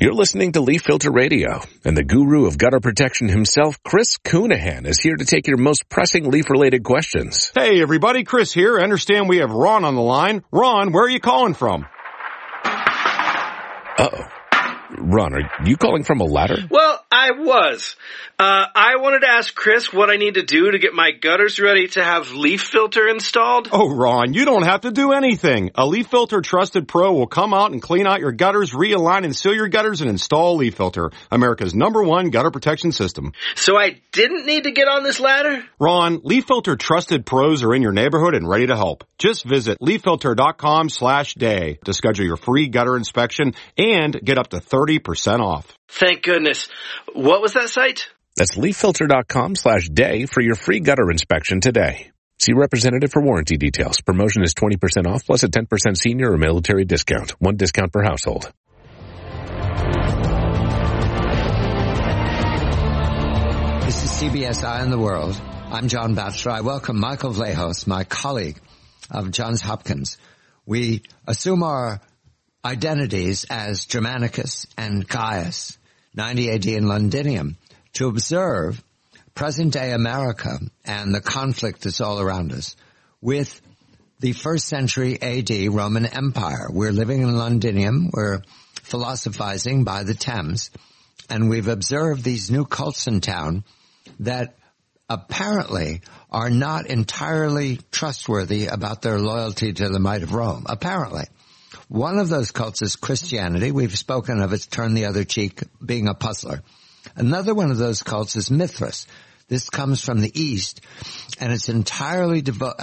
You're listening to Leaf Filter Radio, and the guru of gutter protection himself, Chris Coonahan, is here to take your most pressing leaf-related questions. Hey, everybody, Chris here. I understand we have Ron on the line. Ron, where are you calling from? Uh-oh. Ron, are you calling from a ladder? Well, I was. I wanted to ask Chris what I need to do to get my gutters ready to have Leaf Filter installed. Oh, Ron, you don't have to do anything. A Leaf Filter Trusted Pro will come out and clean out your gutters, realign and seal your gutters, and install Leaf Filter, America's #1 gutter protection system. So I didn't need to get on this ladder? Ron, Leaf Filter Trusted Pros are in your neighborhood and ready to help. Just visit leaffilter.com/day to schedule your free gutter inspection and get up to 30% off. Thank goodness. What was that site? That's leaffilter.com/day for your free gutter inspection today. See representative for warranty details. Promotion is 20% off plus a 10% senior or military discount. One discount per household. This is CBS Eye on the World. I'm John Batchelor. I welcome Michael Vlahos, my colleague of Johns Hopkins. We assume our identities as Germanicus and Gaius, 90 AD in Londinium, to observe present-day America and the conflict that's all around us with the 1st century AD Roman Empire. We're living in Londinium. We're philosophizing by the Thames, and we've observed these new cults in town that apparently are not entirely trustworthy about their loyalty to the might of Rome, apparently. One of those cults is Christianity. We've spoken of its turn the other cheek being a puzzler. Another one of those cults is Mithras. This comes from the East, and it's entirely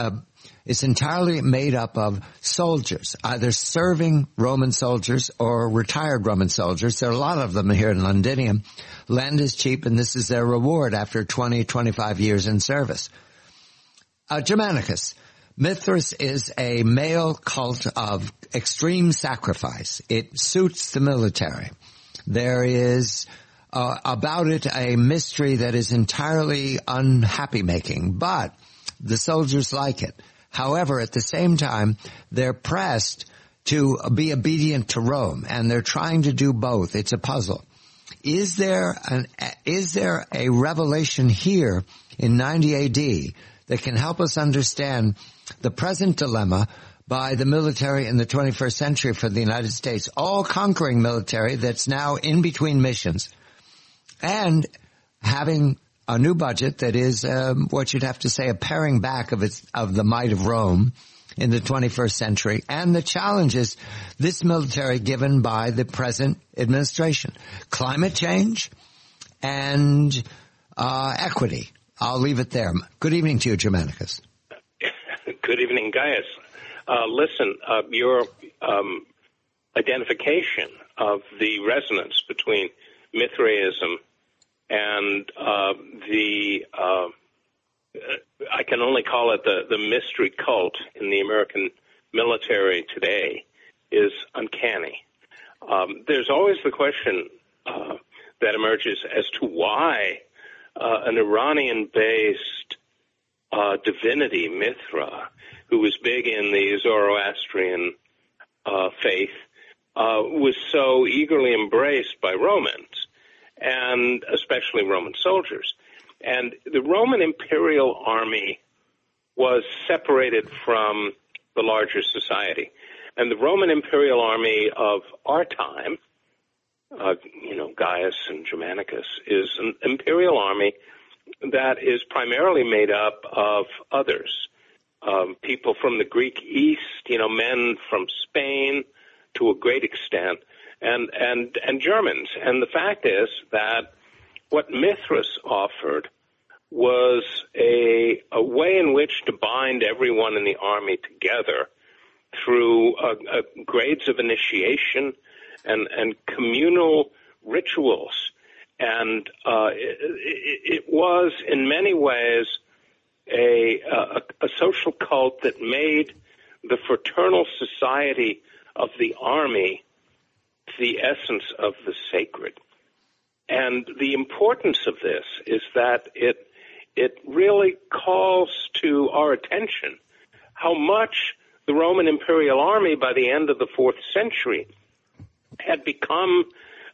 made up of soldiers, either serving Roman soldiers or retired Roman soldiers. There are a lot of them here in Londinium. Land is cheap, and this is their reward after 20, 25 years in service. Germanicus. Mithras is a male cult of extreme sacrifice. It suits the military. There is about it a mystery that is entirely unhappy-making, but the soldiers like it. However, at the same time, they're pressed to be obedient to Rome, and they're trying to do both. It's a puzzle. Is there a revelation here in 90 AD that can help us understand the present dilemma by the military in the 21st century for the United States, all-conquering military that's now in between missions, and having a new budget that is what you'd have to say a paring back of the might of Rome in the 21st century, and the challenges this military given by the present administration. Climate change and equity. I'll leave it there. Good evening to you, Germanicus. Good evening, Gaius. Listen, your identification of the resonance between Mithraism and I can only call it the mystery cult in the American military today is uncanny. There's always the question that emerges as to why an Iranian-based divinity, Mithra, who was big in the Zoroastrian faith, was so eagerly embraced by Romans, and especially Roman soldiers. And the Roman imperial army was separated from the larger society. And the Roman imperial army of our time, Gaius and Germanicus, is an imperial army that is primarily made up of others, people from the Greek East, men from Spain to a great extent, and Germans. And the fact is that what Mithras offered was a way in which to bind everyone in the army together through grades of initiation and communal rituals. And it was in many ways a social cult that made the fraternal society of the army the essence of the sacred. And the importance of this is that it really calls to our attention how much the Roman imperial army by the end of the 4th century had become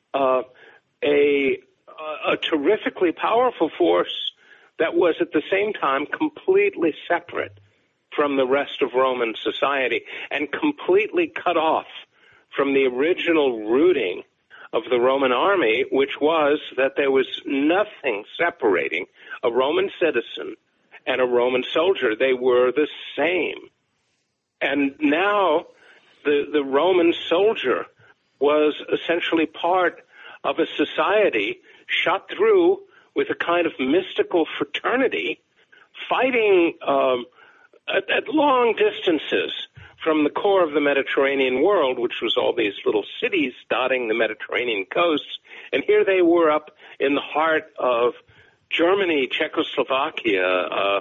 a terrifically powerful force that was at the same time completely separate from the rest of Roman society and completely cut off from the original rooting of the Roman army, which was that there was nothing separating a Roman citizen and a Roman soldier. They were the same. And now the Roman soldier was essentially part of a society shot through with a kind of mystical fraternity, fighting at long distances from the core of the Mediterranean world, which was all these little cities dotting the Mediterranean coasts. And here they were up in the heart of Germany, Czechoslovakia,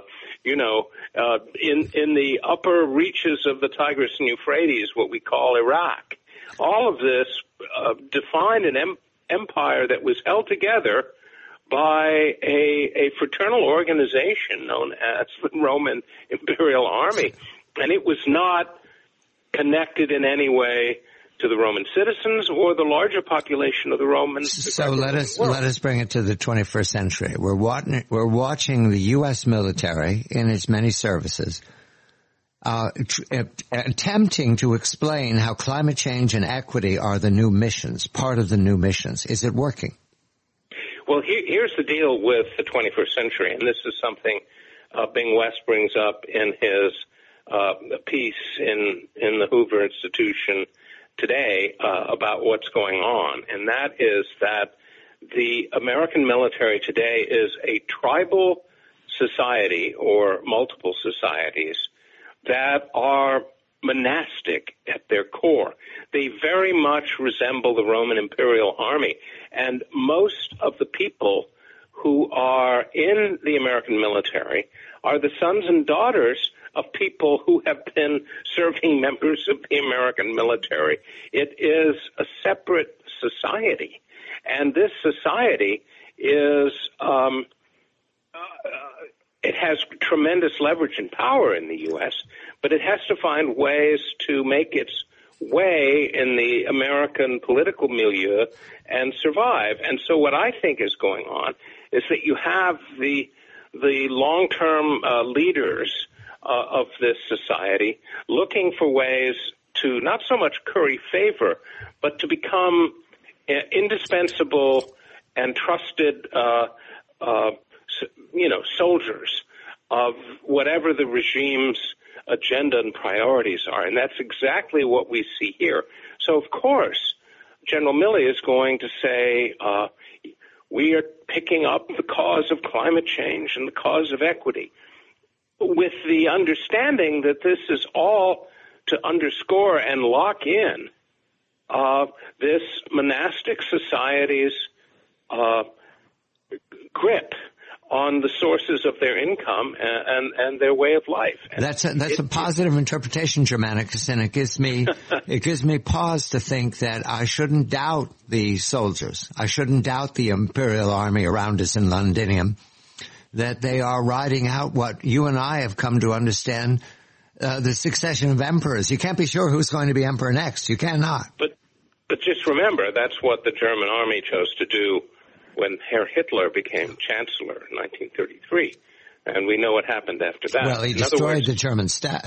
in the upper reaches of the Tigris and Euphrates, what we call Iraq. All of this defined an empire that was held together by a fraternal organization known as the Roman Imperial Army. And it was not connected in any way to the Roman citizens or the larger population of the Romans. So let us bring it to the 21st century. We're watching the U.S. military in its many services attempting to explain how climate change and equity are the new missions, part of the new missions. Is it working? Well, here's the deal with the 21st century, and this is something Bing West brings up in his piece in the Hoover Institution today about what's going on, and that is that the American military today is a tribal society or multiple societies that are monastic at their core. They very much resemble the Roman Imperial Army, and most of the people who are in the American military are the sons and daughters of people who have been serving members of the American military. It is a separate society, and this society is it has tremendous leverage and power in the U.S., but it has to find ways to make its way in the American political milieu and survive. And so what I think is going on is that you have the long-term leaders of this society looking for ways to not so much curry favor, but to become indispensable and trusted soldiers of whatever the regime's agenda and priorities are. And that's exactly what we see here. So, of course, General Milley is going to say, we are picking up the cause of climate change and the cause of equity, with the understanding that this is all to underscore and lock in this monastic society's grip on the sources of their income and their way of life. And that's a positive interpretation, Germanicus, and it gives me pause to think that I shouldn't doubt the soldiers. I shouldn't doubt the Imperial Army around us in Londinium, that they are riding out what you and I have come to understand, the succession of emperors. You can't be sure who's going to be emperor next. You cannot. But just remember, that's what the German army chose to do when Herr Hitler became chancellor in 1933, and we know what happened after that. Well, he destroyed the German staff.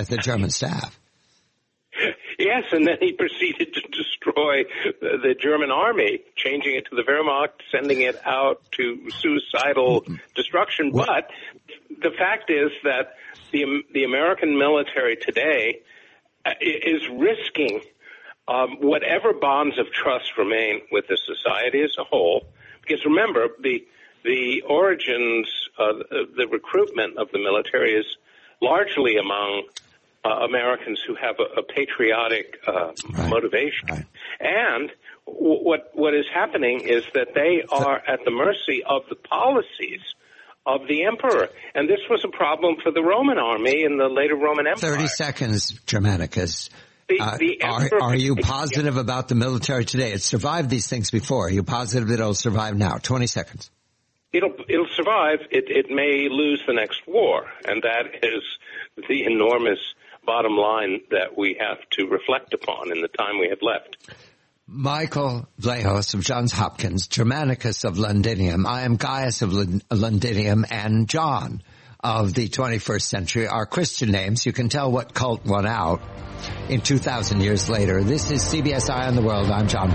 Yes, and then he proceeded to destroy the German army, changing it to the Wehrmacht, sending it out to suicidal destruction. What? But the fact is that the American military today is risking whatever bonds of trust remain with the society as a whole. Because remember, the origins, the recruitment of the military is largely among Americans who have a patriotic motivation. Right. And what is happening is that they are at the mercy of the policies of the emperor. And this was a problem for the Roman army in the later Roman Empire. 30 seconds, Germanicus. Are you positive about the military today? It's survived these things before. Are you positive that it'll survive now? 20 seconds. It'll survive. It may lose the next war, and that is the enormous bottom line that we have to reflect upon in the time we have left. Michael Vlahos of Johns Hopkins, Germanicus of Londinium. I am Gaius of Londinium, and John of the 21st century are Christian names. You can tell what cult won out in 2,000 years later. This is CBS Eye on the World. I'm John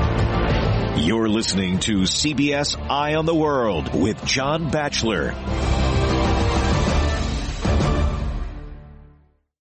Batchelor. You're listening to CBS Eye on the World with John Batchelor.